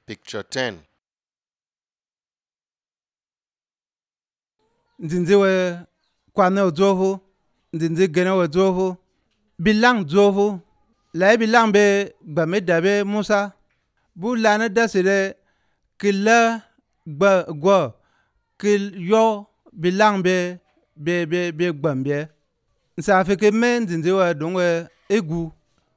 Picture 10. Nzinzi we kwane uzofu, nzinzi gene we uzofu, bilang uzofu, lai bilang be gbame dabe Musa, bu lana dasire kila gwa kil yo bilang be gbambye. Nsa fike men nzinzi we dongwe egu.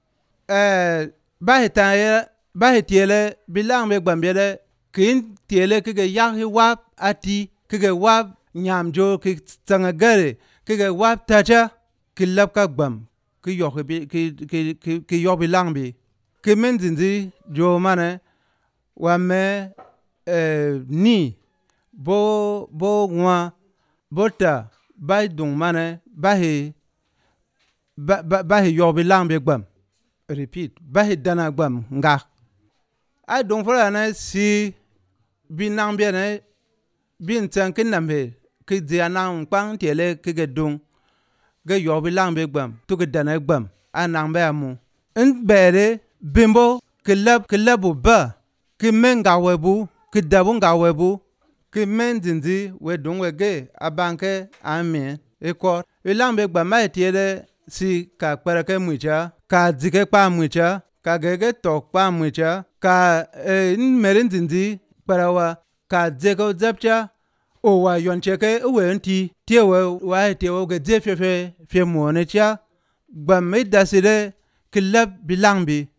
Ba hitiele bilang be gbambye de kin tiele kige yakhi wap ati kige wap nyamjo ki tsanga gare kige wap tacha ki labka gbam ki yok bilang bi ki men zinzi jo mane wa me ni bo ngwa bo ta ba dung mane ba hi yok bilang bi gbam. Repeat, ba hi dana gbam nga ai dung fara na si binang bi ne bin tsan kin namhe ki dia nang pang tiele ki ge dung ge yok bilang bi gbam tu ge dana gbam anang ba mu in bere bimbo kilabu ba ki men ga webu ki dabu ga webu ki men zinzi we dung we ge abanke amen ekor bilang bi gbam mai tiele si ka kpereke mucha ka zike pa mucha ka gege tok pa mucha ka merin zinzi kperawa ka zeko zapcha o wa yoncheke we nti tiewe wa tiewe ge zefefe fe muone cha gbam me dasire kilab bilang bi